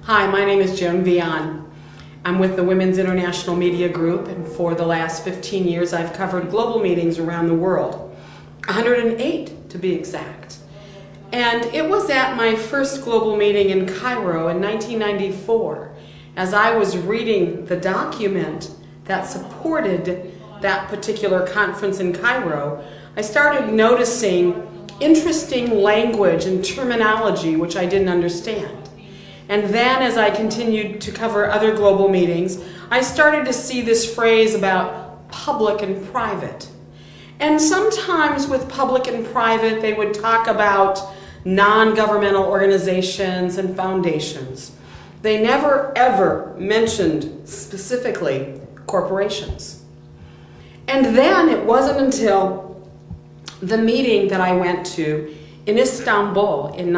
Hi, my name is Joan Vian. I'm with the Women's International Media Group, and for the last 15 years I've covered global meetings around the world, 108 to be exact. And it was at my first global meeting in Cairo in 1994, as I was reading the document that supported that particular conference in Cairo, I started noticing interesting language and terminology which I didn't understand. And then as I continued to cover other global meetings, I started to see this phrase about public and private. And sometimes with public and private, they would talk about non-governmental organizations and foundations. They never ever mentioned specifically corporations. And then it wasn't until the meeting that I went to in Istanbul in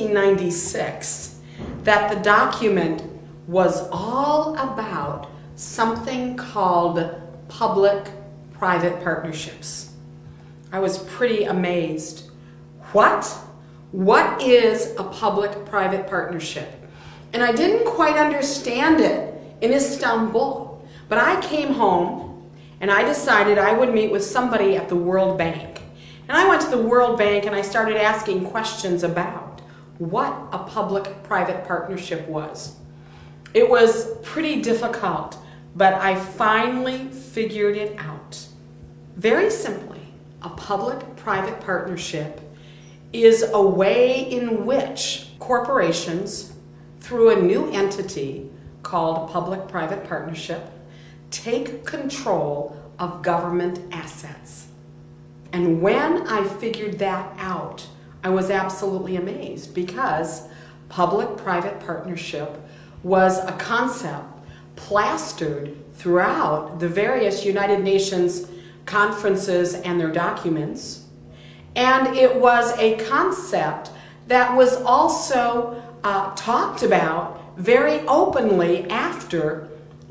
1996 that the document was all about something called public-private partnerships. I was pretty amazed. What? What is a public-private partnership? And I didn't quite understand it in Istanbul, but I came home and I decided I would meet with somebody at the World Bank. And I went to the World Bank and I started asking questions about what a public-private partnership was. It was pretty difficult, but I finally figured it out. Very simply, a public-private partnership is a way in which corporations, through a new entity called public-private partnership, take control of government assets. And when I figured that out, I was absolutely amazed, because public-private partnership was a concept plastered throughout the various United Nations conferences and their documents. And it was a concept that was also talked about very openly after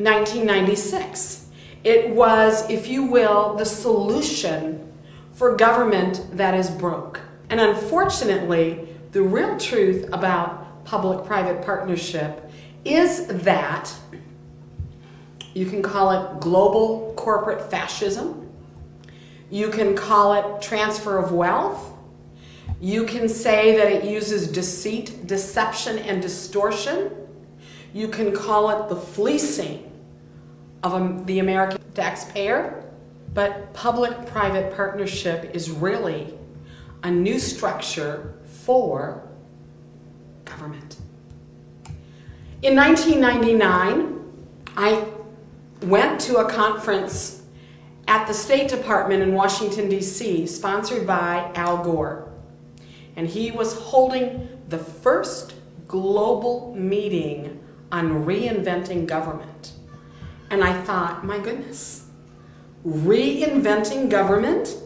1996. It was, if you will, the solution for government that is broke. And unfortunately, the real truth about public-private partnership is that you can call it global corporate fascism. You can call it transfer of wealth. You can say that it uses deceit, deception, and distortion. You can call it the fleecing of the American taxpayer. But public-private partnership is really a new structure for government. In 1999, I went to a conference at the State Department in Washington, D.C., sponsored by Al Gore. And he was holding the first global meeting on reinventing government. And I thought, my goodness, reinventing government?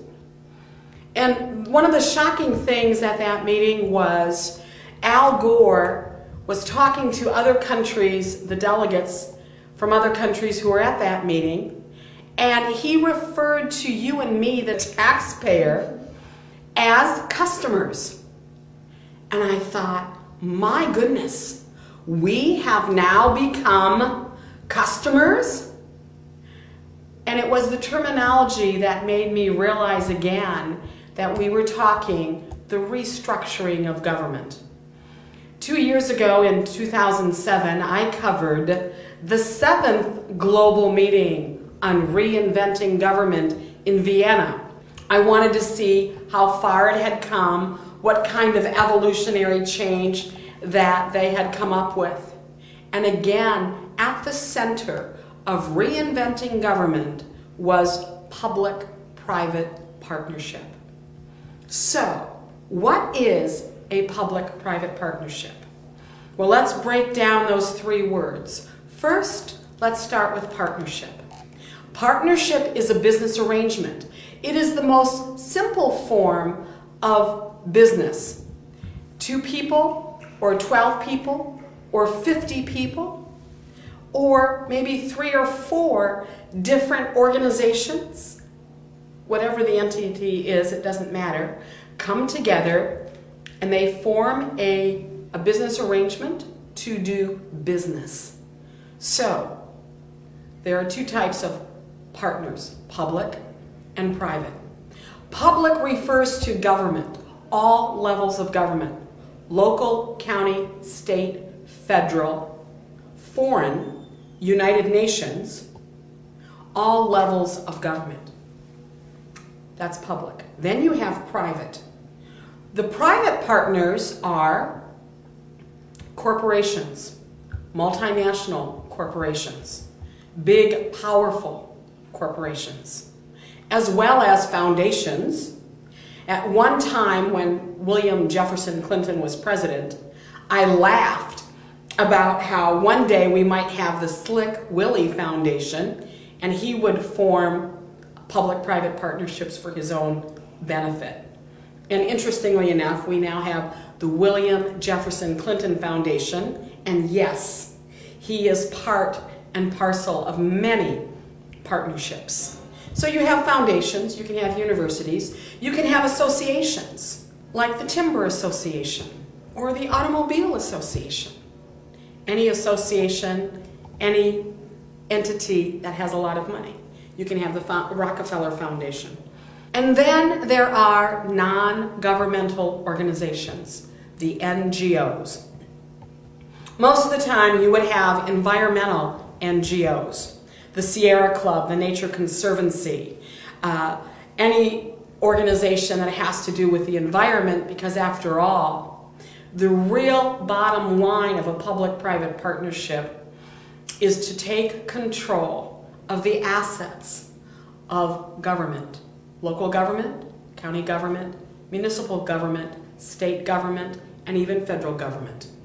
And one of the shocking things at that meeting was Al Gore was talking to other countries, the delegates from other countries who were at that meeting, and he referred to you and me, the taxpayer, as customers. And I thought, my goodness, we have now become customers? And it was the terminology that made me realize again that we were talking the restructuring of government. 2 years ago, in 2007, I covered the 7th global meeting on reinventing government in Vienna. I wanted to see how far it had come, what kind of evolutionary change that they had come up with. And again, at the center of reinventing government was public-private partnership. So, what is a public-private partnership? Well, let's break down those 3 words. First, let's start with partnership. Partnership is a business arrangement. It is the most simple form of business. 2 people, or 12 people, or 50 people, or maybe 3 or 4 different organizations, whatever the entity is, it doesn't matter, come together and they form a business arrangement to do business. So, there are two types of partners, public and private. Public refers to government, all levels of government, local, county, state, federal, foreign, United Nations, all levels of government. That's public. Then you have private. The private partners are corporations, multinational corporations, big, powerful corporations, as well as foundations. At one time when William Jefferson Clinton was president, I laughed about how one day we might have the Slick Willie Foundation and he would form public-private partnerships for his own benefit. And interestingly enough, we now have the William Jefferson Clinton Foundation, and yes, he is part and parcel of many partnerships. So you have foundations, you can have universities, you can have associations, like the Timber Association or the Automobile Association. Any association, any entity that has a lot of money. You can have the Rockefeller Foundation. And then there are non-governmental organizations, the NGOs. Most of the time you would have environmental NGOs, the Sierra Club, the Nature Conservancy, any organization that has to do with the environment, because after all, the real bottom line of a public-private partnership is to take control of the assets of government, local government, county government, municipal government, state government, and even federal government.